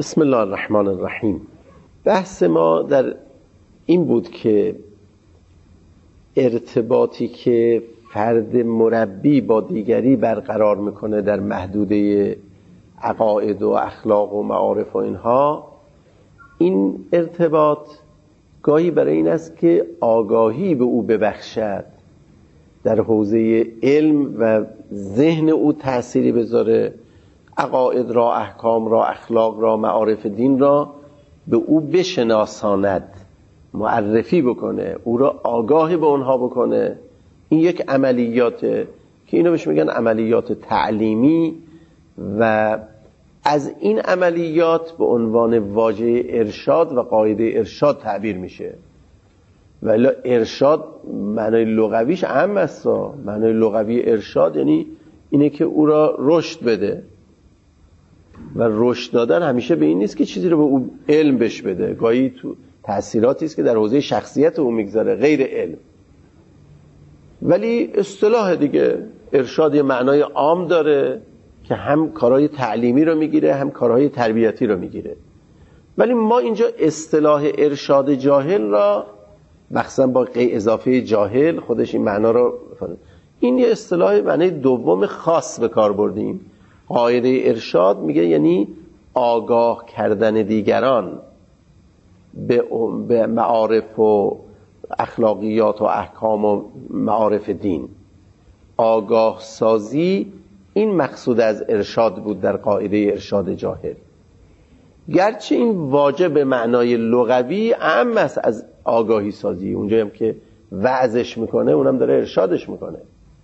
بسم الله الرحمن الرحیم. بحث ما در این بود که ارتباطی که فرد مربی با دیگری برقرار میکنه در محدوده عقاید و اخلاق و معارف و اینها، این ارتباط گاهی برای این است که آگاهی به او ببخشد، در حوزه علم و ذهن او تأثیری بذاره، عقاید را، احکام را، اخلاق را، معارف دین را به او بشناساند، معرفی بکنه، او را آگاهی به اونها بکنه. این یک عملیاته که اینو بهش میگن عملیات تعلیمی و از این عملیات به عنوان واژه ارشاد و قاعده ارشاد تعبیر میشه. ولی ارشاد معنای لغویش عام است. معنای لغوی ارشاد یعنی اینه که او را رشد بده، و رشد دادن همیشه به این نیست که چیزی رو به او علم بش بده، گاهی تو تأثیراتی است که در حوزه شخصیت او میگذاره غیر علم. ولی اصطلاح دیگه ارشاد یه معنای عام داره که هم کارهای تعلیمی رو میگیره هم کارهای تربیتی رو میگیره. ولی ما اینجا اصطلاح ارشاد جاهل را مخصوصا با اضافه جاهل خودش این معنا رو این یه اصطلاح معنی دوم خاص به کار بردیم. قاعده ارشاد میگه یعنی آگاه کردن دیگران به معارف و اخلاقیات و احکام و معارف دین. آگاه سازی این مقصود از ارشاد بود در قاعده ارشاد جاهل، گرچه این واجب به معنای لغوی عام است از آگاهی سازی. اونجا هم که وعظش میکنه اونم داره ارشادش میکنه،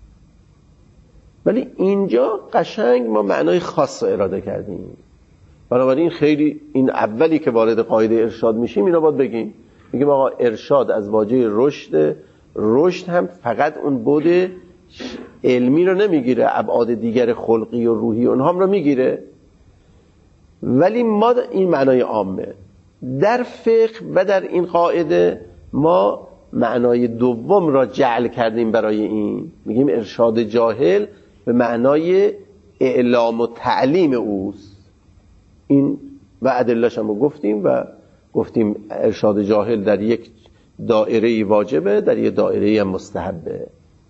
ولی اینجا قشنگ ما معنای خاص رو اراده کردیم. بنابراین خیلی این اولی که وارد قاعده ارشاد میشیم اینا باید بگیم آقا ارشاد از واژه رشد. رشد هم فقط اون بود علمی رو نمیگیره، ابعاد دیگر خلقی و روحی اونها هم رو میگیره. ولی ما این معنای عامه در فقه و در این قاعده ما معنای دوم را جعل کردیم برای این، میگیم ارشاد جاهل به معنای اعلام و تعلیم اوست. این و ادله‌اش هم گفتیم و گفتیم ارشاد جاهل در یک دایره واجبه، در یک دایره هم مستحبه،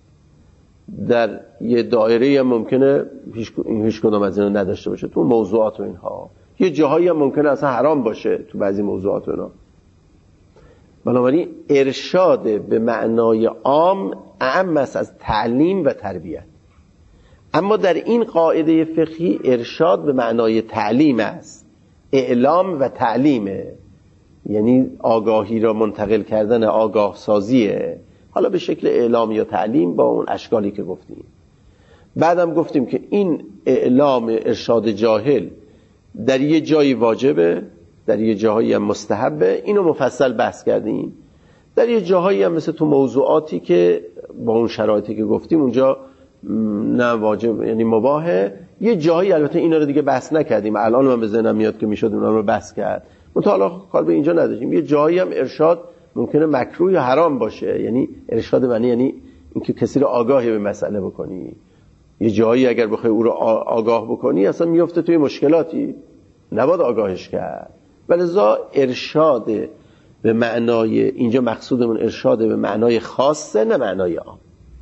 در یک دایره هم ممکنه هیچ کدوم از اینا نداشته باشه تو موضوعات و اینها، یه جاهایی هم ممکنه اصلا حرام باشه تو بعضی موضوعات و اینا. بنابراین ارشاد به معنای عام اعم است از تعلیم و تربیت. اما در این قاعده فقهی ارشاد به معنای تعلیم است، اعلام و تعلیمه، یعنی آگاهی را منتقل کردن، آگاه سازیه، حالا به شکل اعلام یا تعلیم با اون اشکالی که گفتیم. بعدم گفتیم که این اعلام ارشاد جاهل در یه جایی واجبه، در یه جاهایی هم مستحبه، اینو مفصل بحث کردیم. در یه جاهایی هم مثل تو موضوعاتی که با اون شرایطی که گفتیم اونجا نه واجب یعنی مباهه. یه جایی البته اینا رو دیگه بحث نکردیم، الان من به ذهنم میاد که میشد اونا رو بحث کرد، مطالعه کار به اینجا نداشتیم. یه جایی هم ارشاد ممکنه مکروه یا حرام باشه، یعنی ارشاد معنی یعنی اینکه کسی رو آگاهی به مسئله بکنی. یه جایی اگر بخوای او رو آگاه بکنی اصلا میفته توی مشکلاتی، نباید آگاهش کرد. ولذا ارشاد به معنای اینجا مقصودمون ارشاد به معنای خاصه، نه معنای عام.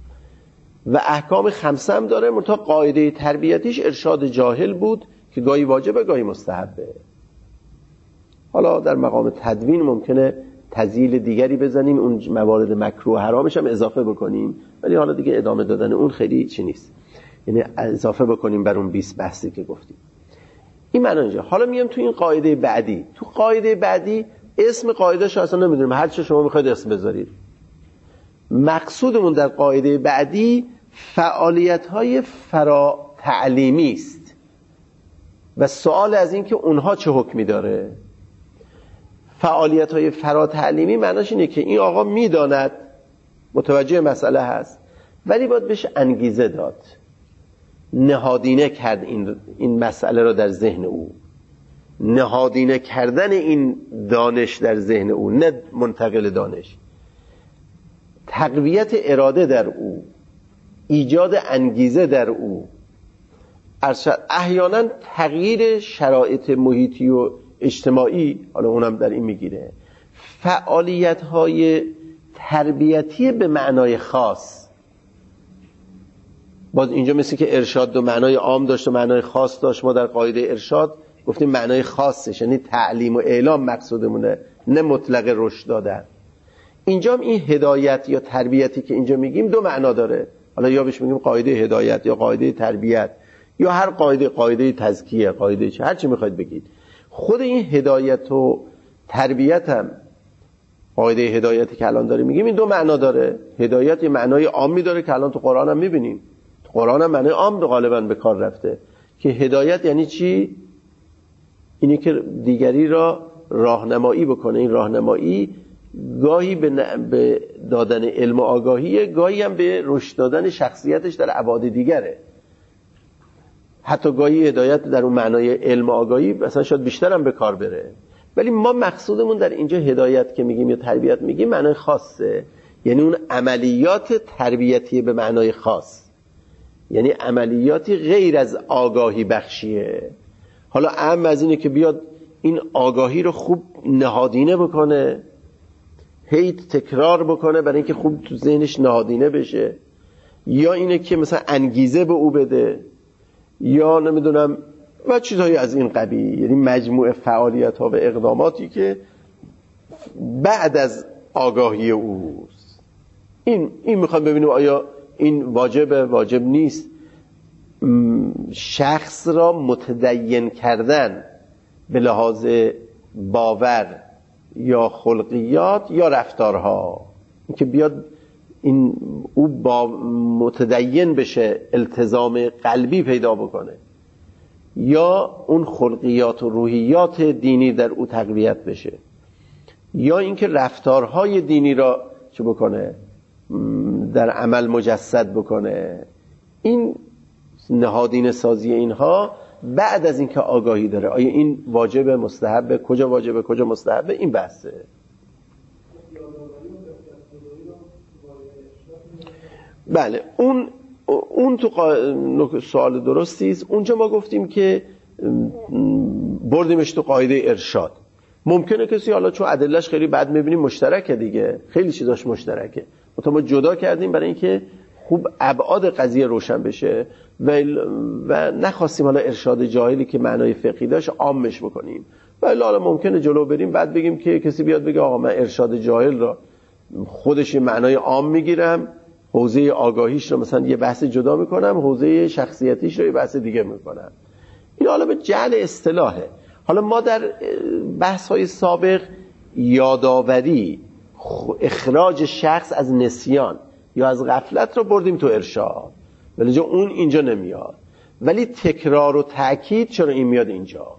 و احکام خمسه هم داره، منتها قاعده تربیتیش ارشاد جاهل بود که گاهی واجبه گاهی مستحبه. حالا در مقام تدوین ممکنه تذییل دیگری بزنیم، اون موارد مکروه حرامش هم اضافه بکنیم، ولی حالا دیگه ادامه دادن اون خیلی چی نیست، یعنی اضافه بکنیم بر اون 20 بحثی که گفتیم. این معنی اینجا. حالا میام تو این قاعده بعدی. تو قاعده بعدی اسم قاعده‌اش اصلا نمیدونیم، هر چه شما میخواید اسم بذارید. مقصودمون در قاعده بعدی فعالیت‌های فرا تعلیمی است و سوال از این که اونها چه حکمی داره. فعالیت‌های فرا تعلیمی معناش اینه که این آقا میداند، متوجه مسئله هست، ولی باید بهش انگیزه داد، نهادینه کرد این مسئله رو در ذهن او، نهادینه کردن این دانش در ذهن او، نه منتقل دانش، تقویت اراده در او، ایجاد انگیزه در او، احیانا تغییر شرایط محیطی و اجتماعی، حالا اونم در این میگیره. فعالیت‌های تربیتی به معنای خاص، باز اینجا مثل که ارشاد دو معنای عام داشت و معنای خاص داشت. ما در قاعده ارشاد گفتیم معنای خاصش یعنی تعلیم و اعلام مقصودمونه، نه مطلق رشد دادن. اینجا هم این هدایت یا تربیتی که اینجا میگیم دو معنا داره. حالا یا بهش میگیم قاعده هدایت یا قاعده تربیت یا هر قاعده تزکیه، قاعده هر چی میخواید بگید. خود این هدایت و تربیت هم، قاعده هدایتی که الان داره میگیم، این دو معنا داره. هدایت یه معنای عامی داره که الان تو قرآن هم میبینیم، تو قرآن هم معنای عام غالبا به کار رفته که هدایت یعنی چی؟ اینی که دیگری را راهنمایی بکنه. این راهنمایی گاهی به دادن علم و آگاهی، گاهی هم به رشد دادن شخصیتش در ابعاد دیگره. حتی گاهی هدایت در اون معنای علم و آگاهی مثلا شاید بیشتر هم به کار بره. ولی ما مقصودمون در اینجا هدایت که میگیم یا تربیت میگیم معنای خاصه، یعنی اون عملیات تربیتی به معنای خاص، یعنی عملیاتی غیر از آگاهی بخشیه. حالا اهم از اینه که بیاد این آگاهی رو خوب نهادینه بکنه، هی تکرار بکنه برای اینکه خوب تو ذهنش نهادینه بشه، یا اینه که مثلا انگیزه به او بده، یا نمیدونم و چیزهایی از این قبیل. یعنی مجموعه فعالیت ها و اقداماتی که بعد از آگاهی اوست. این میخوام ببینیم آیا این واجب نیست. شخص را متدین کردن به لحاظ باور یا خلقیات یا رفتارها، این که بیاد او با متدین بشه، التزام قلبی پیدا بکنه، یا اون خلقیات و روحیات دینی در او تقویت بشه، یا اینکه رفتارهای دینی را چه بکنه، در عمل مجسد بکنه. این نهادینه سازی اینها بعد از اینکه آگاهی داره. آیا این واجب مستحبه، کجا واجبه کجا مستحبه، این بحثه. بله اون تو سوال درستی است. اونجا ما گفتیم که بردیمش تو قاعده ارشاد. ممکنه کسی حالا چون ادلهش خیلی بد میبینیم مشترکه دیگه، خیلی چیزاش مشترکه، ما جدا کردیم برای اینکه خوب ابعاد قضیه روشن بشه و نخواستیم حالا ارشاد جاهلی که معنای فقهی داشت عامش بکنیم. ولی حالا ممکنه جلو بریم بعد بگیم که کسی بیاد بگه آقا من ارشاد جاهل را خودش معنای عام میگیرم، حوزه آگاهیش رو مثلا یه بحث جدا میکنم، حوزه شخصیتیش رو یه بحث دیگه میکنم. این حالا به جعل اصطلاحه. حالا ما در بحث‌های سابق یادآوری، اخراج شخص از نسیان یا از غفلت رو بردیم تو ارشاد، ولی اون اینجا نمیاد. ولی تکرار و تأکید چرا این میاد اینجا؟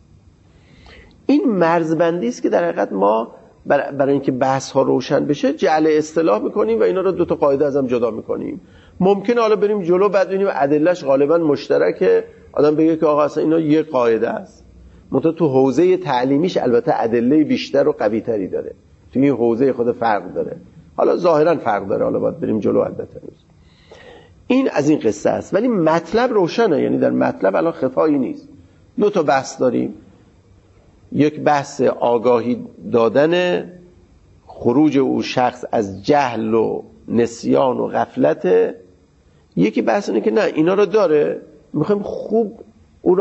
این مرزبندی است که در حقیقت ما برای اینکه بحث ها روشن بشه جعل اصطلاح میکنیم و اینا رو دو تا قاعده از هم جدا میکنیم. ممکنه حالا بریم جلو بعد ببینیم ادلهش غالبا مشترکه، آدم بگه که آقا اصلا اینا یه قاعده است. منتها تو حوزه تعلیمیش البته ادله بیشتر و قوی تری داره، تو این حوزه خود فرق داره. حالا ظاهرا فرق داره، حالا باید بریم جلو. البته این از این قصه است، ولی مطلب روشنه. یعنی در مطلب الان خفایی نیست. دو تا بحث داریم. یک بحث آگاهی دادن، خروج او شخص از جهل و نسیان و غفلت. یکی بحث اینه که نه اینا رو داره، میخوایم خوب او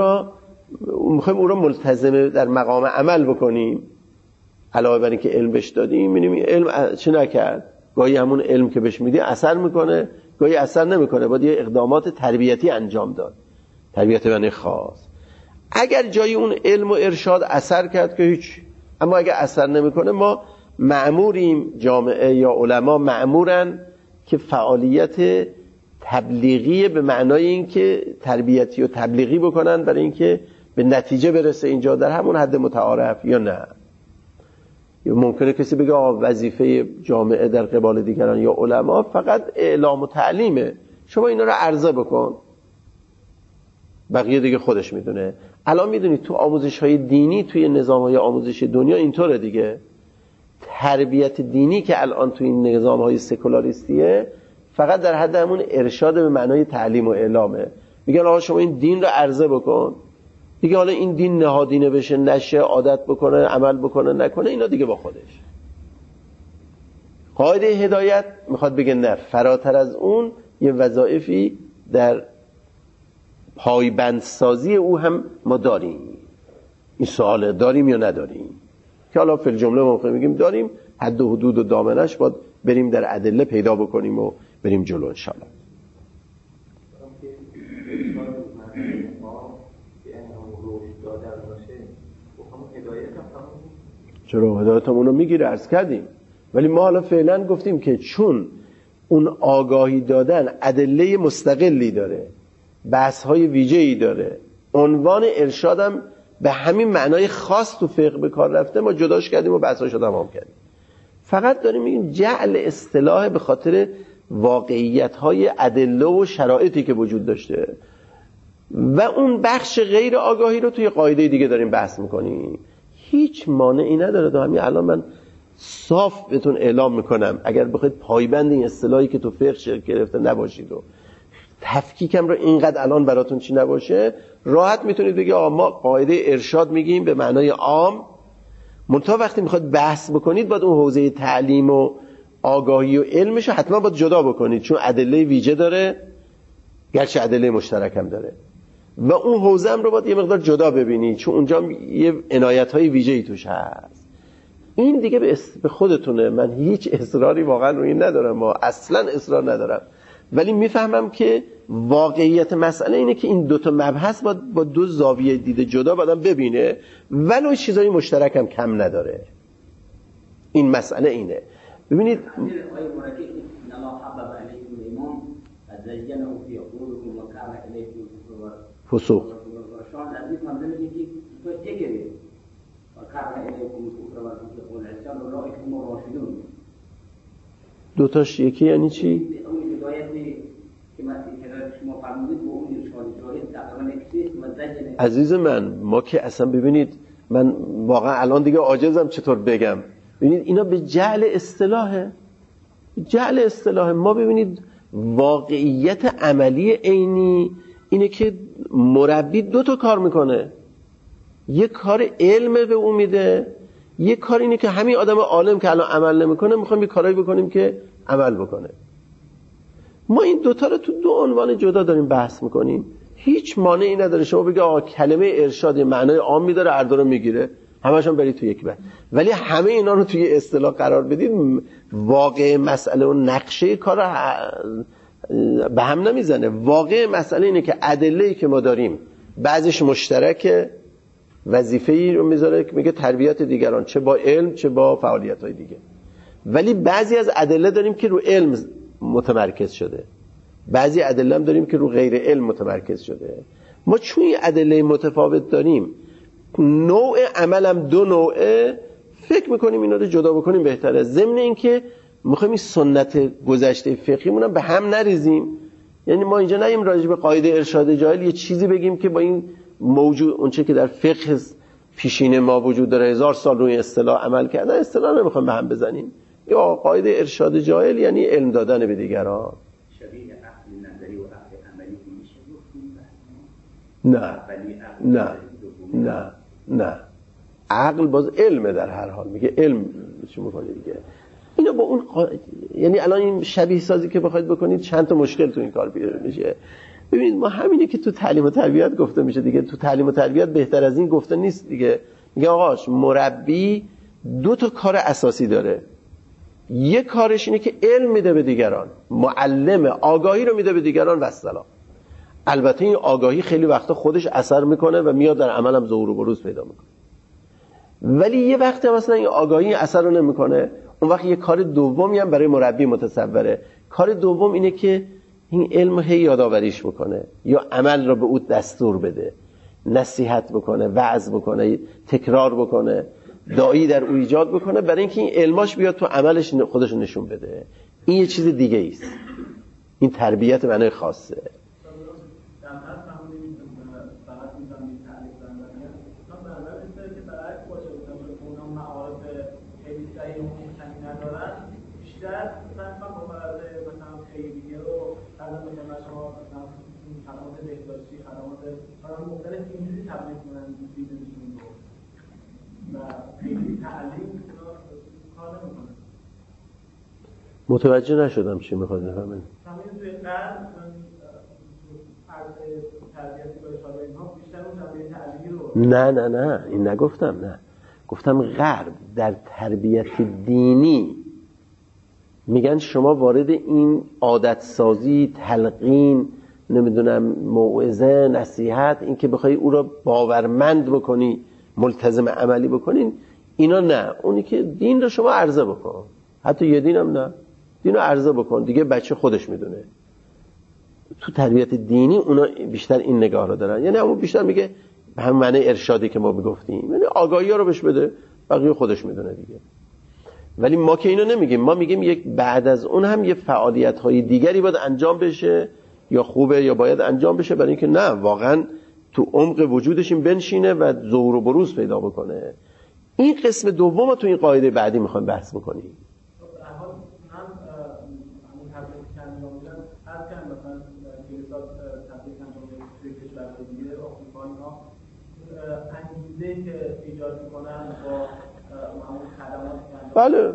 را ملتزم در مقام عمل بکنیم. علاوه بر اینکه علم بهش دادیم، می‌بینیم این علم چه نکرد. گاهی همون علم که بهش میدی اثر میکنه، گاهی اثر نمیکنه. باید یه اقدامات تربیتی انجام داد، تربیت معنی خاص. اگر جای اون علم و ارشاد اثر کرد که هیچ، اما اگر اثر نمیکنه ما مأموریم، جامعه یا علما مأمورن که فعالیت تبلیغی به معنای اینکه تربیتی و تبلیغی بکنن برای اینکه به نتیجه برسه اینجا در همون حد متعارف، یا نه. یا ممکنه کسی بگه وظیفه جامعه در قبال دیگران یا علما فقط اعلام و تعلیمه، شما اینا رو عرضه بکن، بقیه دیگه خودش میدونه. الان میدونید تو آموزش‌های دینی، توی نظام‌های آموزش دنیا اینطوره دیگه. تربیت دینی که الان توی این نظام‌های سکولاریستیه فقط در حد همون ارشاد به معنای تعلیم و اعلامه. میگن آقا شما این دین رو عرضه بکن، دیگه حالا این دین نهادینه بشه نشه، عادت بکنه، عمل بکنه نکنه، اینا دیگه با خودش. قاعده هدایت میخواد بگه نه، فراتر از اون یه وظایفی در پایبندسازی او هم ما داریم. این سواله داریم یا نداریم، که حالا فی الجمله ممکن میگیم داریم، حد و حدود و دامنش باید بریم در ادله پیدا بکنیم و بریم جلو انشاءالله. چرا هدایتمون رو میگیره، عرض کردیم. ولی ما حالا فعلا گفتیم که چون اون آگاهی دادن ادله مستقلی داره، بحث‌های ویژه‌ای داره، عنوان ارشادم به همین معنای خاص تو فقه به کار رفته، ما جداش کردیم و بحثاشو تمام کردیم. فقط داریم میگیم جعل اصطلاح به خاطر واقعیت‌های ادله و شرایطی که وجود داشته و اون بخش غیر آگاهی رو توی قاعده دیگه داریم بحث میکنیم. هیچ مانعی نداره. تا همین الان من صاف بهتون اعلام میکنم اگر بخواید پایبند این اصطلاحی که تو فقه شکل گرفته نباشید و تفکیکم رو اینقدر الان براتون چی نباشه، راحت میتونید بگید آقا ما قاعده ارشاد میگیم به معنای عام، منتها وقتی میخواد بحث بکنید باید اون حوزه تعلیم و آگاهی و علمش رو حتما باید جدا بکنید، چون ادله ویژه داره گرچه ادله مشترک هم داره، و اون حوزه هم رو باید یه مقدار جدا ببینید چون اونجا یه عنایت‌های ویژه‌ای توش هست. این دیگه به خودتونه. من هیچ اصراری واقعا روی این ندارم، ما اصلا اصرار ندارم، ولی میفهمم که واقعیت مسئله اینه که این دوتا مبحث با دو زاویه دید جدا بعدم ببینه، ولو چیزای مشترک هم کم نداره. این مسئله اینه. ببینید فسوق دوتاش یکی یعنی چی؟ عزیز من، ما که اصلا ببینید من واقعا الان دیگه عاجزم چطور بگم. ببینید اینا به جعل اصطلاحه، جعل اصطلاح. ما ببینید واقعیت عملی عینی اینه که مربی دو تا کار میکنه، یک کار علم به اون میده، یک کار اینه که همین آدم عالم که الان عمل نمیکنه میخوایم یه کارایی بکنیم که عمل بکنه. ما این دوتا رو تو دو عنوان جدا داریم بحث میکنیم. هیچ مانعی نداره شما بگی آقا کلمه ارشاد معنای عام میداره، هر دو رو میگیره، همشون برید تو یک بحث. ولی همه اینا رو توی اصطلاح قرار بدید، واقع مسئله و نقشه کار به هم نمیزنه. واقع مسئله اینه که ادله‌ای که ما داریم بعضیش مشترکه، وظیفه‌ای رو میذاره که میگه تربیت دیگران، چه با علم چه با فعالیت‌های دیگه. ولی بعضی از ادله داریم که رو علم متمرکز شده، بعضی ادله هم داریم که رو غیر علم متمرکز شده. ما چون این ادله متفاوت داریم، نوع عملم دو نوعه، فکر میکنیم اینا رو جدا بکنیم بهتره. ضمن این که میخوایم این سنت گذشته فقهیمون هم به هم نریزیم. یعنی ما اینجا نیم راجع به قاعده ارشاد جاهل یه چیزی بگیم که با این موجود اونچه که در فقه پیشین ما وجود داره 1000 سال روی اصطلاح عمل کردن، اصطلاح نمیخوایم به هم بزنیم. یا قاعده ارشاد جاهل یعنی علم دادن به دیگران. شبیه عقل نظری و عقل عملی میشه؟ نه عقل باز علمه در هر حال، میگه علم چی میکنه دیگه. اینا با اون یعنی الان این شبیه سازی که بخواید بکنید چند تا مشکل تو این کار پیدا میشه. ببینید ما همینه که تو تعلیم و تربیت گفته میشه دیگه. تو تعلیم و تربیت بهتر از این گفته نیست دیگه. میگه آقاش مربی دو تا کار اساسی داره. یک کارش اینه که علم میده به دیگران، معلم آگاهی رو میده به دیگران و السلام. البته این آگاهی خیلی وقتا خودش اثر میکنه و میاد در عملم ظهور و بروز پیدا میکنه، ولی یه وقتی مثلا این آگاهی اثر رو نمیکنه، اون وقت یه کار دومی هم برای مربی متصوره. کار دوم اینه که این علم هی یادآوریش بکنه یا عمل رو به او دستور بده، نصیحت بکنه، وعظ بکنه، تکرار بکنه، داعی در او ایجاد بکنه، برای اینکه این علماش بیاد تو عملش خودش نشون بده. این یه چیز دیگه ایست. این تربیت معنی خاصه. خدمات بهداشتی، خدمات مختلف اینجوری تبدیل کنن بیزنسشون رو و خیلی تعلیم کار نمیکنن. متوجه نشدم چی میخواد بفهمید. همین توی قرن تربیتی با اشاره اینها بیشتر اون تربیت تعلیمی رو نه این نگفتم. نه گفتم غرب در تربیت دینی میگن شما وارد این عادت سازی، تلقین، نمیدونم موعظه، نصیحت، این که بخوای او را باورمند بکنی، ملتزم عملی بکنین، اینا نه. اونی که دین رو شما عرضه بکن، حتی یه دینم نه، دین رو عرضه بکن دیگه، بچه خودش میدونه. تو تربیت دینی اونا بیشتر این نگاه رو دارن، یعنی همون بیشتر میگه به هم معنی ارشادی که ما میگفتیم، یعنی آگاهی ها رو بهش بده، بقیه خودش میدونه دیگه. ولی ما که اینو نمیگیم، ما میگیم یک بعد از اون هم یه فعالیت های دیگری باید انجام بشه، یا خوبه یا باید انجام بشه، برای اینکه نه واقعا تو عمق وجودش این بنشینه و ظهور و بروز پیدا بکنه. این قسم دوم تو این قاعده بعدی میخوایم بحث بکنیم. انگیزه‌ای که ایجاد می‌کنن با معمول خدمات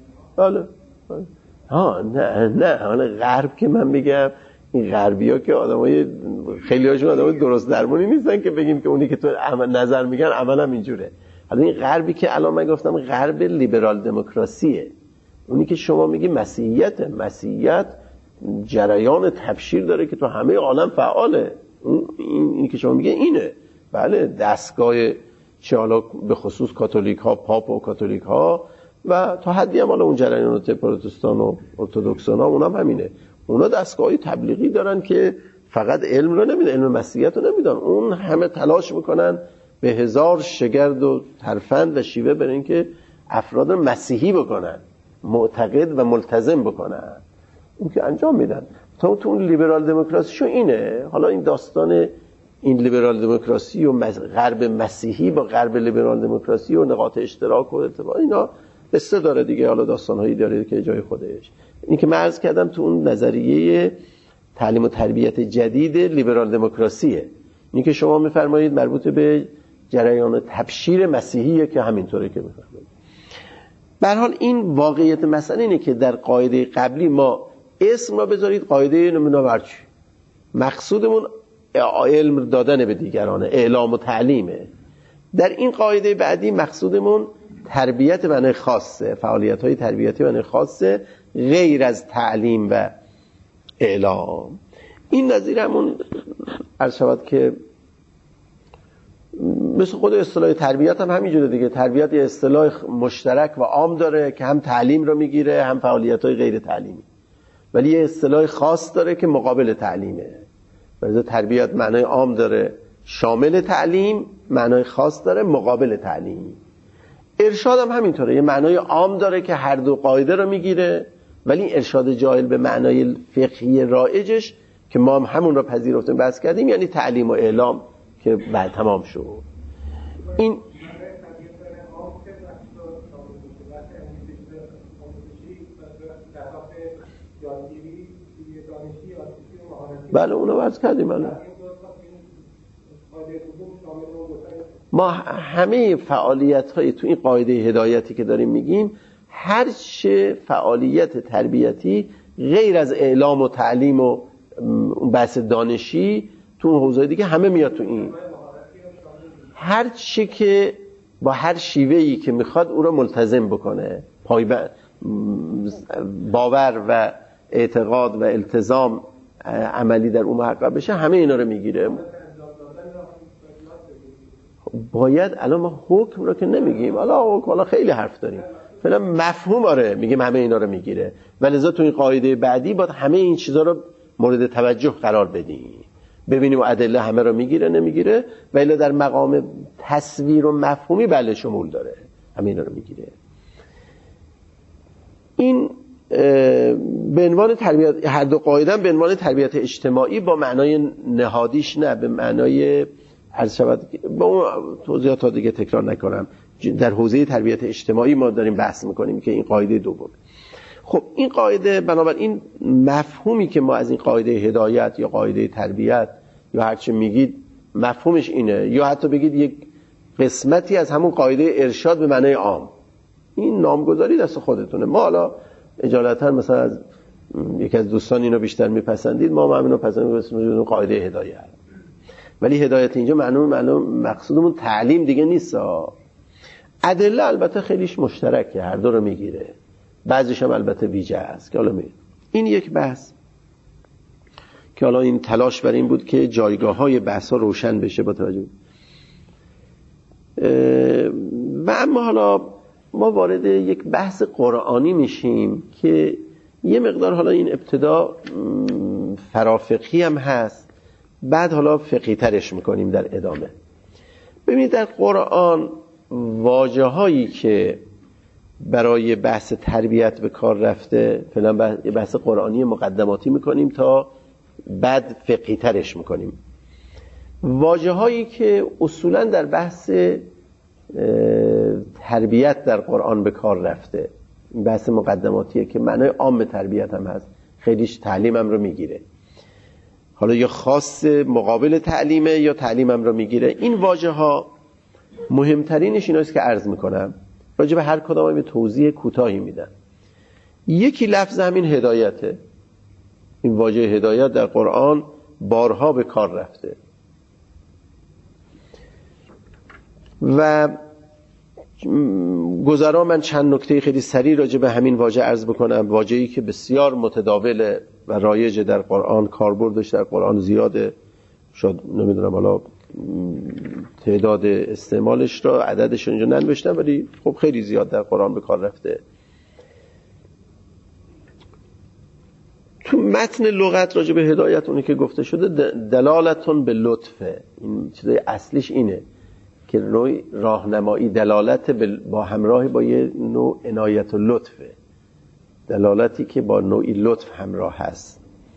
بله. نه حالا غرب که من میگم، این غربی‌ها که آدمای خیلی هاشون آدمای درست درمونی نیستن که بگیم که اونی که تو نظر میگن عملا اینجوره. حالا این غربی که الان من گفتم غرب لیبرال دموکراسیه، اونی که شما میگی مسیحیت جریان تبشیر داره که تو همه عالم فعاله، اینی که شما میگه اینه. بله، دستگاه چه حالا به خصوص کاتولیک ها، پاپ و کاتولیک ها و تا حدی هم حالا اون جریانات پروتستان و ارتدوکسان ها اونم همینه. اونا دستگاهی تبلیغی دارن که فقط علم رو نمیدن، علم مسیحیت رو نمیدن، اون همه تلاش میکنن به هزار شگرد و ترفند و شیوه برای اینکه افراد مسیحی بکنن، معتقد و ملتزم بکنن. اون که انجام میدن. تو اون لیبرال دموکراسی شو اینه. حالا این داستان این لیبرال دموکراسی و غرب مسیحی با غرب لیبرال دموکراسی و نقاط اشتراک و ارتباط اینا قصه داره دیگه، حالا داستان‌هایی داره که جای خودش. این که من عرض کردم تو اون نظریه تعلیم و تربیت جدید لیبرال دموکراسیه. این که شما می‌فرمایید مربوط به جریان تبشیر مسیحیه که همینطوره که می‌فرمایید. به هر حال این واقعیت مسئله اینه که در قاعده قبلی ما اسم را بذارید قاعده نمونه برچی، مقصودمون علم دادن به دیگران، اعلام و تعلیمه. در این قاعده بعدی مقصودمون تربیت معنی خاصه، فعالیت‌های تربیتی معنی خاصه غیر از تعلیم و اعلام. این نظیر همون عرض شود که مثل خود اصطلاح تربیت هم همینجوره دیگه. تربیت یه اصطلاح مشترک و عام داره که هم تعلیم رو میگیره هم فعالیت‌های غیر تعلیمی، ولی یه اصطلاح خاص داره که مقابل تعلیمه. برای تربیت معنای عام داره شامل تعلیم، معنای خاص داره مقابل تعلیم. ارشاد هم همینطوره، یه معنای عام داره که هر دو قاعده رو میگیره، ولی ارشاد جاهل به معنای فقهی رایجش که ما هم همون رو پذیرفتیم بحث کردیم، یعنی تعلیم و اعلام که بعد تمام شد. این بله اونو عرض کردیم. بله ما همه فعالیت‌های تو این قاعده هدایتی که داریم میگیم، هر چه فعالیت تربیتی غیر از اعلام و تعلیم و بحث دانشی تو اون حوزه دیگه همه میاد تو این. هر چی که با هر شیوهی که میخواد او را ملتزم بکنه، باور و اعتقاد و التزام عملی در اون محقق بشه، همه اینا رو میگیره. باید الان ما حکم رو که نمیگیم، حالا خیلی حرف داریم، فعلا مفهوم آره میگیم همه اینا رو میگیره، ولذا تو این قاعده بعدی باید همه این چیزا رو مورد توجه قرار بدیم، ببینیم ادله همه رو میگیره نمیگیره، ولی در مقام تصویر و مفهومی بله شمول داره، همه اینا رو میگیره. این به عنوان تربیت، هر دو قاعده به عنوان تربیت اجتماعی با معنای نهادیش، نه به معنای عرض شود با اون توضیحات دیگه تکرار نکنم، در حوزه تربیت اجتماعی ما داریم بحث میکنیم که این قاعده دوم. خب این قاعده، بنابراین مفهومی که ما از این قاعده هدایت یا قاعده تربیت یا هرچی میگید مفهومش اینه، یا حتی بگید یک قسمتی از همون قاعده ارشاد به معنای عام. این نامگذاری دست خودتونه. ما حالا اجالتا مثلا از یکی از دوستان اینو بیشتر میپسندید، ما همینو پسندیم قاعده هدایت. ولی هدایت اینجا معلوم مقصودمون تعلیم دیگه نیست. ادله البته خیلیش مشترکه، هر دو رو میگیره، بعضیش هم البته ویژه است که حالا این یک بحث که حالا این تلاش بر این بود که جایگاه‌های بحث‌ها روشن بشه با توجه. و اما حالا ما وارد یک بحث قرآنی میشیم که یه مقدار حالا این ابتدا فرافقی هم هست، بعد حالا فقهی ترش میکنیم در ادامه. ببینید در قرآن واژه هایی که برای بحث تربیت به کار رفته، فعلا بحث قرآنی مقدماتی میکنیم تا بعد فقهی ترش میکنیم. واژه هایی که اصولا در بحث تربیت در قرآن به کار رفته، این بحث مقدماتیه که معنای عام تربیت هم هست، خیلیش تعلیم هم رو میگیره، حالا یا خاص مقابل تعلیمه یا تعلیم هم رو میگیره. این واژه ها مهمترینش ایناست که عرض میکنم، راجع به هر کدام به توضیح کوتاهی میدم. یکی لفظ همین هدایته. این واژه هدایت در قرآن بارها به کار رفته و گذرا من چند نکته خیلی سریع راجع به همین واژه عرض بکنم. واژه‌ای که بسیار متداول و رایج در قرآن، کاربردش در قرآن زیاده، شاید نمیدونم حالا تعداد استعمالش را، عددش رو اینجا ننوشتم، ولی خب خیلی زیاد در قرآن به کار رفته. تو متن لغت راجع به هدایت اونی که گفته شده دلالتون به لطفه، این چیزای اصلیش اینه که نوع راهنمایی، دلالت با همراه با یه نوع عنایت و لطفه، دلالتی که با نوعی لطف همراه هست.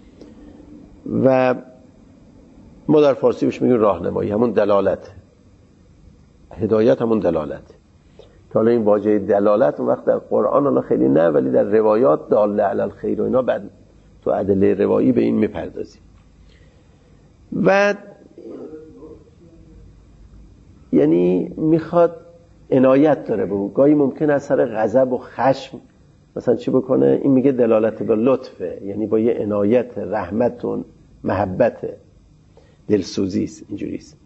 و ما در فارسی بهش میگیم راهنمایی، همون دلالت. هدایت همون دلالت. حالا این واژه دلالت اون وقت در قرآن حالا خیلی نه، ولی در روایات داله علی الخیر و اینا بعد تو ادله روایی به این میپردازیم. و یعنی میخواد عنایت داره به اون. گاهی ممکن از سر غضب و خشم مثلا چی بکنه، این میگه دلالت به لطفه، یعنی با یه عنایت، رحمت و محبت، دلسوزی است، اینجوریست.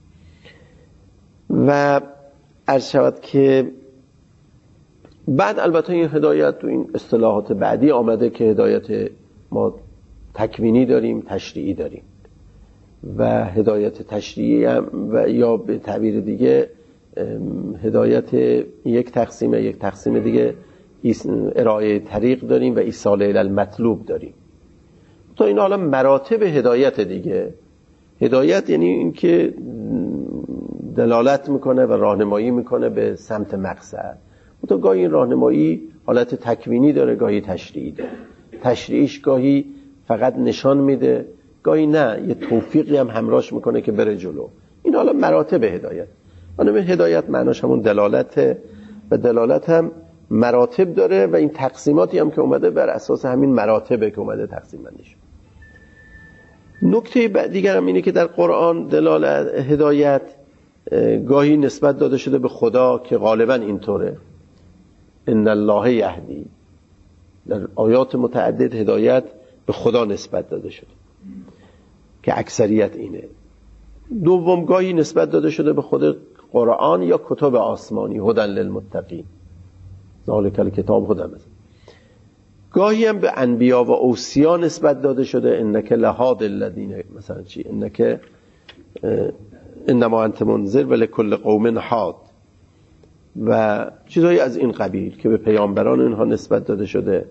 و عرض شود که بعد البته این هدایت تو این اصطلاحات بعدی آمده که هدایت ما تکوینی داریم، تشریعی داریم. و هدایت تشریعی هم و یا به تعبیر دیگه هدایت یک تقسیم دیگه ارائه طریق داریم و ایصال الی المطلوب داریم. تا این حالا مراتب هدایت دیگه. هدایت یعنی این که دلالت میکنه و راهنمایی میکنه به سمت مقصد. تا گاهی این راهنمایی حالت تکوینی داره، گاهی تشریعی داره. تشریعیش گاهی فقط نشان میده، گاهی نه یه توفیقی هم همراهش میکنه که بره جلو. این حالا مراتب هدایت. هدایت معناش همون دلالته و دلالت هم مراتب داره و این تقسیماتی هم که اومده بر اساس همین مراتبه که اومده تقسیم بندی شده. نکته دیگر هم اینه که در قرآن دلالت هدایت گاهی نسبت داده شده به خدا که غالبا اینطوره، ان الله یهدی. در آیات متعدد هدایت به خدا نسبت داده شده که اکثریت اینه. دوم گاهی نسبت داده شده به خود قرآن یا کتب آسمانی، هدی للمتقین، ذالک الکتاب هدی. گاهی هم به انبیا و اوصیا نسبت داده شده، انک لهاد الذین، مثلا چی، انک انما انت منذر ولکل قوم حاد و چیزایی از این قبیل که به پیامبران اینها نسبت داده شده.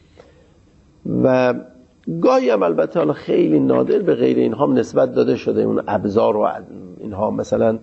و گاهی هم البته حالا خیلی نادر به غیر اینها هم نسبت داده شده، اون ابزار و اینها. مثلا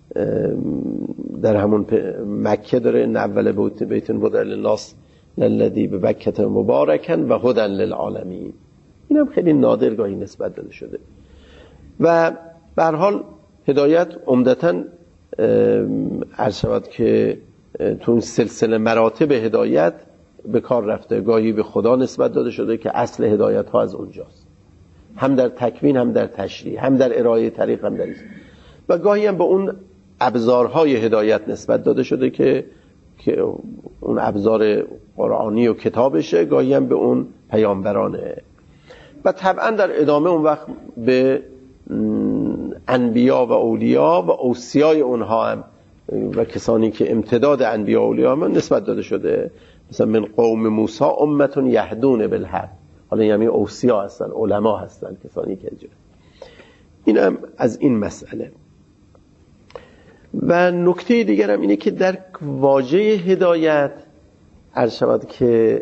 در همون مکه داره ان اول بیت وضع للناس الذی ببکة مبارکا و هدی للعالمین. این هم خیلی نادر گاهی نسبت داده شده. و به هر حال هدایت عمدتاً عرض شود که تو این سلسله مراتب هدایت به کار رفته، گاهی به خدا نسبت داده شده که اصل هدایت ها از اونجاست، هم در تکوین هم در تشریع هم در ارائه طریق هم در این، و گاهی هم به اون ابزارهای هدایت نسبت داده شده که اون ابزار قرآنی و کتابشه، گاهی هم به اون پیامبرانه. و طبعا در ادامه اون وقت به انبیا و اولیا و اوصیای اونها هم و کسانی که امتداد انبیا و اولیا هم نسبت داده شده، مثلا من قوم موسی امة یهدون بالحق، حالا یعنی اوصیا هستن، علما هستن، کسانی که اینجا. اینم از این مسئله. و نکته دیگر هم اینه که در واژه هدایت عرض شود که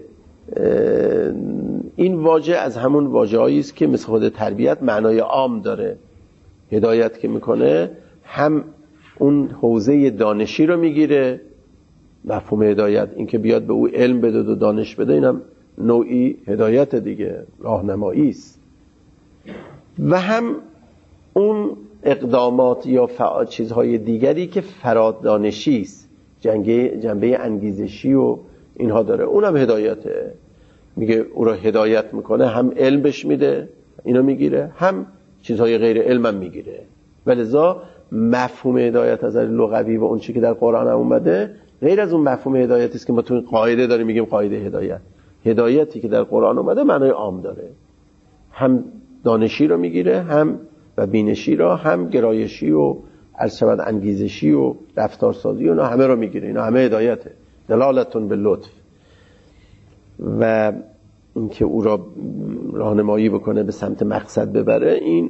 این واژه از همون واژه‌هایی است که مثل خود تربیت معنای عام داره. هدایت که میکنه هم اون حوزه دانشی رو میگیره، مفهوم هدایت این که بیاد به او علم بده و دانش بده، اینم نوعی هدایت دیگه، راهنمایی است، و هم اون اقدامات یا چیزهای دیگری که فراد دانشی است، جنبه انگیزشی و اینها داره، اونم هدایته. میگه او را هدایت میکنه، هم علم بهش میده اینو میگیره، هم چیزهای غیر علم هم میگیره. ولذا مفهوم هدایت از نظر لغوی و اون چیزی که در قرآن هم اومده غیر از اون مفهوم هدایتی است که ما تو این قاعده داریم میگیم قاعده هدایت. هدایتی که در قرآن اومده معنای عام داره، هم دانشی رو میگیره، هم و بینشی را، هم گرایشی و عرض شود انگیزشی و رفتارسازی، اونا همه رو میگیره. اینا همه هدایته، دلالتون به لطف، و اینکه او را راهنمایی بکنه به سمت مقصد ببره. این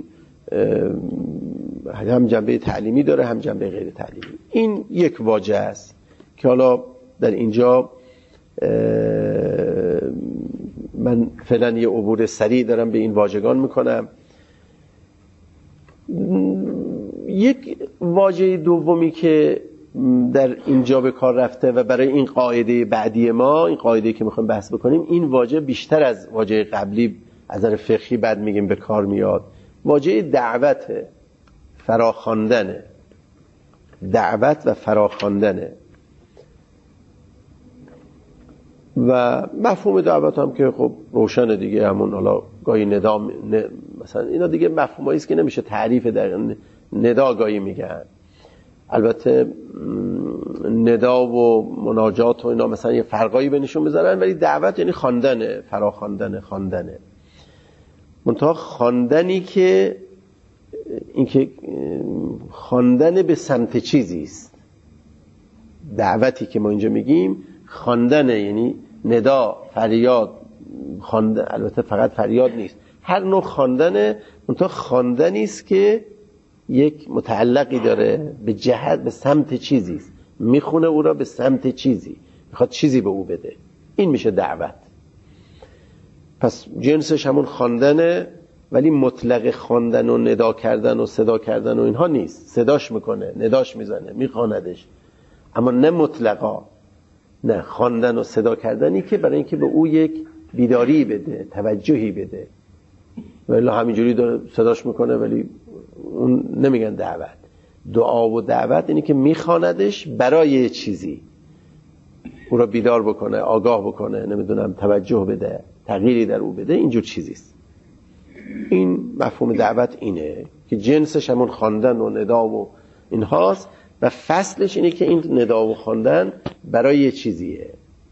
هم جنبه تعلیمی داره هم جنبه غیر تعلیمی. این یک واژه است که حالا در اینجا من فعلا یه عبور سریع دارم به این واژگان میکنم. یک واژه دومی که در اینجا به کار رفته و برای این قاعده بعدی ما، این قاعده که میخوایم بحث بکنیم، این واژه بیشتر از واژه قبلی از نظر فقهی بعد میگیم به کار میاد، واژه دعوته، فراخواندنه، دعوت و فراخواندنه. و مفهوم دعوت هم که خب روشنه دیگه، همون حالا گاهی ندا مثلا اینا دیگه مفهومایی است که نمیشه تعریف دقیق. ندا گاهی میگن، البته ندا و مناجات و اینا مثلا یه فرقایی بینشون بذارن، ولی دعوت یعنی خواندنه، فراخواندنه، خواندنه. منتها خواندنی که این که خواندن به سمت چیزی است. دعوتی که ما اینجا میگیم خواندنه، یعنی ندا، فریاد، خواندن. البته فقط فریاد نیست، هر نوع خواندنه، منتها خواندنی است که یک متعلقی داره به جهت، به سمت چیزی است، میخونه او را به سمت چیزی، میخواد چیزی به او بده. این میشه دعوت. پس جنسش همون خواندنه، ولی مطلق خواندن و ندا کردن و صدا کردن و اینها نیست. صداش میکنه، نداش میزنه، میخواندش، اما نه مطلقا. نه، خواندن و صدا کردنی که برای اینکه به او یک بیداری بده، توجهی بده، ولی همینجوری داره صداش میکنه، ولی اون نمیگن دعوت. دعا و دعوت اینی که میخواندش برای چیزی، او را بیدار بکنه، آگاه بکنه، نمیدونم توجه بده، تغییری در او بده، اینجور چیزیست. این مفهوم دعوت اینه که جنسش همون خواندن و ندا و اینهاست، و فصلش اینه که این ندا و خواندن برای یه چیزیه.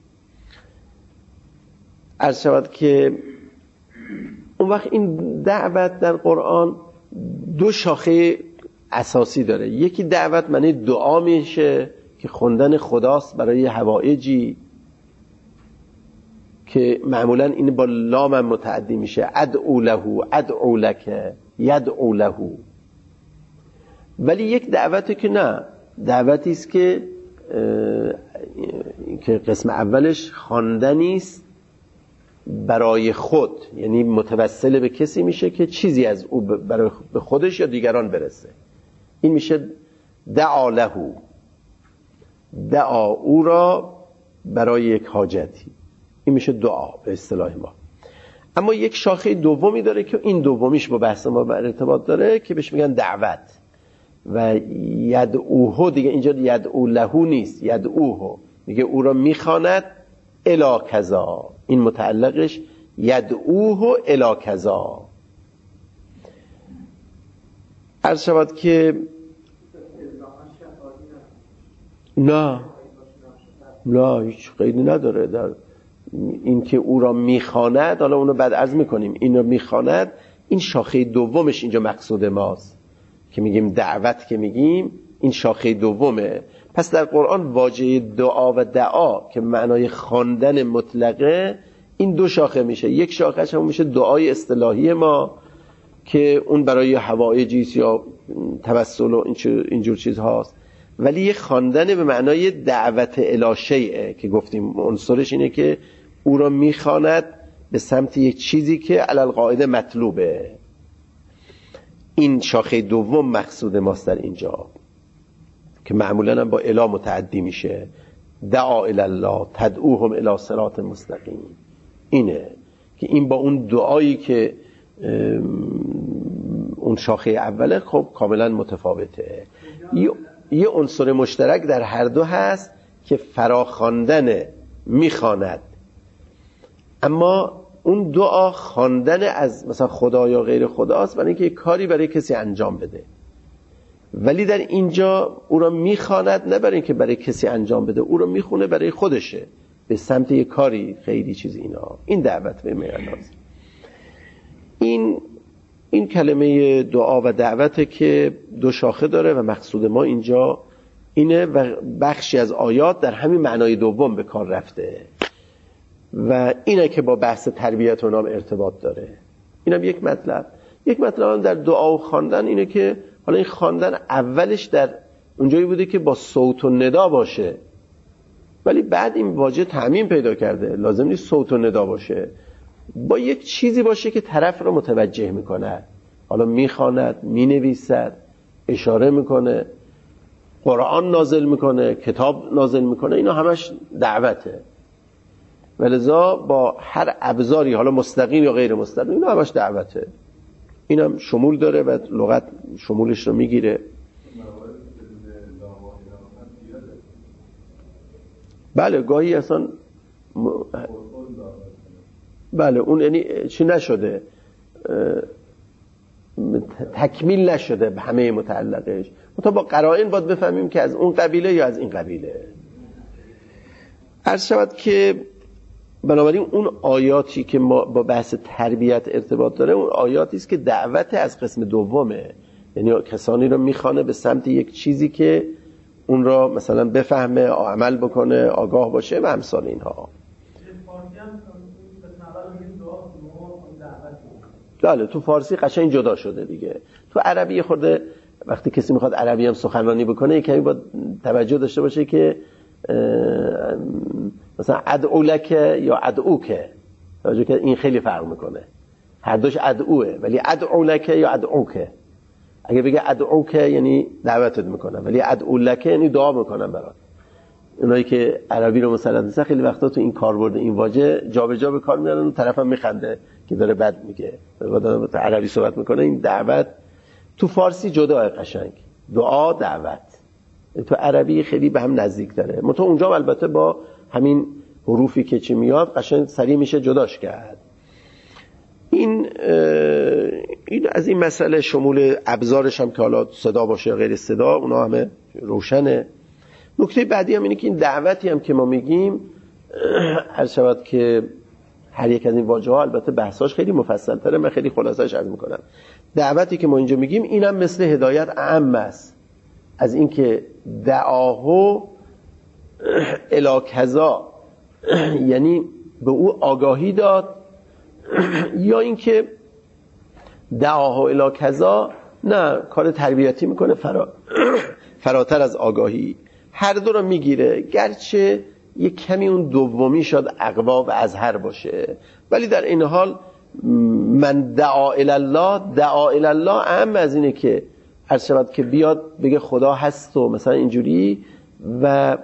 عرض شود که اون وقت این دعوت در قرآن دو شاخه اساسی داره. یکی دعوت معنی دعا میشه که خوندن خداست برای حوائجی، که معمولا این با لام هم متعدی میشه، ادعو له، ادعو لک، یدعو له. ولی یک دعوتی که نه، دعوتی است که قسم اولش خواندنی است برای خود، یعنی متوسل به کسی میشه که چیزی از او برای به خودش یا دیگران برسه. این میشه دعا له، دعا او را برای یک حاجتی، این میشه دعا به اصطلاح ما. اما یک شاخه دومی داره که این دومیش با بحث ما بر ارتباط داره که بهش میگن دعوت. و یدعوه دیگه اینجا یدعو له نیست، یدعوه میگه او را میخواند الی کذا، این متعلقش یدعوه الی کذا. عرض شود که نه هیچ قیدی نداره در این که او را میخواند. حالا اونو بعد عرض میکنیم. این را میخواند، این شاخه دومش اینجا مقصود ماست که میگیم دعوت، که میگیم این شاخه دومه. پس در قرآن واژه دعا و دعا که معنای خواندن مطلقه، این دو شاخه میشه. یک شاخهش هم میشه دعای اصطلاحی ما که اون برای حوائجی یا توسل و اینجور چیز هاست، ولی یه خواندن به معنای دعوت الی شیء که گفتیم عنصرش اینه که او را میخواند به سمت یک چیزی که علی القاعده مطلوبه. این شاخه دوم مقصود ماست در اینجا که معمولا هم با الی متعدی میشه. دعا الی الله تدعوهم الی صراط مستقیم. اینه که این با اون دعایی که اون شاخه اوله خب کاملا متفاوته. یه عنصر مشترک در هر دو هست که فراخواندن میخواند، اما اون دعا خواندن از مثلا خدا یا غیر خداست برای اینکه کاری برای کسی انجام بده. ولی در اینجا او را میخواند نه برای اینکه برای کسی انجام بده، او را میخونه برای خودشه، به سمت یک کاری خیلی چیز. این دعوت به معناست. این کلمه دعا و دعوته که دو شاخه داره و مقصود ما اینجا اینه و بخشی از آیات در همین معنای دوم به کار رفته و اینه که با بحث تربیت و نام ارتباط داره. اینم یک مطلب. یک مطلب در دعا و خواندن اینه که حالا این خواندن اولش در اونجایی بوده که با صوت و ندا باشه، ولی بعد این واژه تعمیم پیدا کرده. لازم نیست صوت و ندا باشه، با یک چیزی باشه که طرف رو متوجه میکنه. حالا میخواند، مینویسد، اشاره میکنه، قرآن نازل میکنه، کتاب نازل میکنه، اینا همش دعوته. ولذا با هر ابزاری، حالا مستقیم یا غیر مستقیم، اینا همش دعوته. اینم شمول داره و لغت شمولش رو میگیره. بله گاهی اصلا بله اون یعنی چی نشده، تکمیل نشده به همه متعلقش. تا با قرائن باید بفهمیم که از اون قبیله یا از این قبیله. عرض شود که بنابراین اون آیاتی که ما با بحث تربیت ارتباط داره، اون آیاتی است که دعوت از قسم دومه، یعنی کسانی رو میخوانه به سمت یک چیزی که اون را مثلا بفهمه، عمل بکنه، آگاه باشه و امثال اینها. بله تو فارسی قشنگ جدا شده دیگه. تو عربی خورده وقتی کسی میخواد عربی هم سخنرانی بکنه کمی باید توجه داشته باشه که مثلا ادعو لک یا ادعوک، توجه که این خیلی فرق میکنه. هر دوش ادعوه، ولی ادعو لک یا ادعوک. اگه بگه ادعوک یعنی دعوتت میکنم، ولی ادعو لک یعنی دعا میکنم برات. اونایی که عربی رو مسلط نیستن خیلی وقتا تو این کاربرد این واژه جابجا به کار میارن و طرفم میخنده که داره بد میگه. بعد عربی صحبت میکنه. این دعوت تو فارسی جدا قشنگ، دعا دعوت. تو عربی خیلی به هم نزدیک داره. منتها اونجا البته با همین حروفی که چی میاد قشنگ سریع میشه جداش کرد. این از این مسئله شمول ابزارش هم که حالا صدا باشه یا غیر صدا، اونا همه روشنه. نکته بعدی هم اینه که این دعوتی هم که ما میگیم، هر شود که هر یک از این واژه ها البته بحثاش خیلی مفصل تره، من خیلی خلاصش عرض میکنم. دعوتی که ما اینجا میگیم اینم مثل هدایت اعم است، از اینکه دعاهو الی کذا یعنی به او آگاهی داد، یا اینکه دعاهو الی کذا نه کار تربیتی میکنه فراتر از آگاهی. هر دو رو میگیره، گرچه یک کمی اون دومی شاید اقوا و ازهر باشه، ولی در این حال من دعا الی الله اهم از اینه که هر شود که بیاد بگه خدا هست و مثلا اینجوری و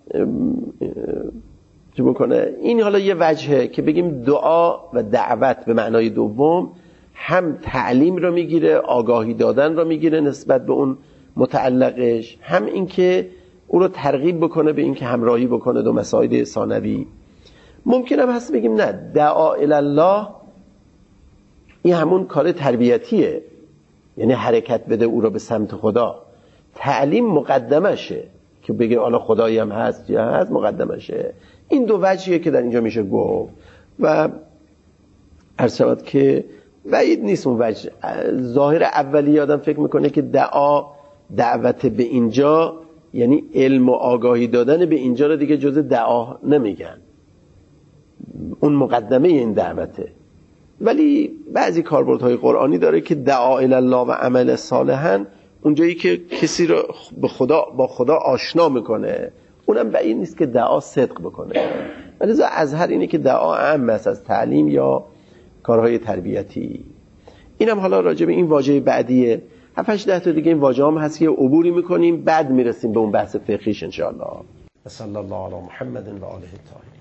چه بکنه. این حالا یه وجهه که بگیم دعا و دعوت به معنای دوم هم تعلیم رو میگیره، آگاهی دادن رو میگیره نسبت به اون متعلقش، هم این که او رو ترغیب بکنه به این که همراهی بکنه دو مساعد ثانوی. ممکن هم هست بگیم نه، دعا الله این همون کار تربیتیه، یعنی حرکت بده او را به سمت خدا. تعلیم مقدمشه که بگه حالا خدایی هم هست یا هست، مقدمشه. این دو وجهیه که در اینجا میشه گفت و عرض شود که بعید نیست اون وجه. ظاهر اولی آدم فکر میکنه که دعوت به اینجا یعنی علم و آگاهی دادن به اینجا رو دیگه جز دعا نمیگن، اون مقدمه این دعوته. ولی بعضی کاربردهای قرآنی داره که دعا الی الله و عمل صالحا، اونجایی که کسی رو با خدا آشنا میکنه، اونم بعید نیست که دعا صدق بکنه. ولی ازهر اینه که دعا اهم است از تعلیم یا کارهای تربیتی. اینم حالا راجع به این واژه بعدیه. 7-8 تا دیگه این واژه هم هست که عبوری میکنیم، بعد میرسیم به اون بحث فقهیش ان شاء الله. صلی الله علی محمد و آله الطاهرین.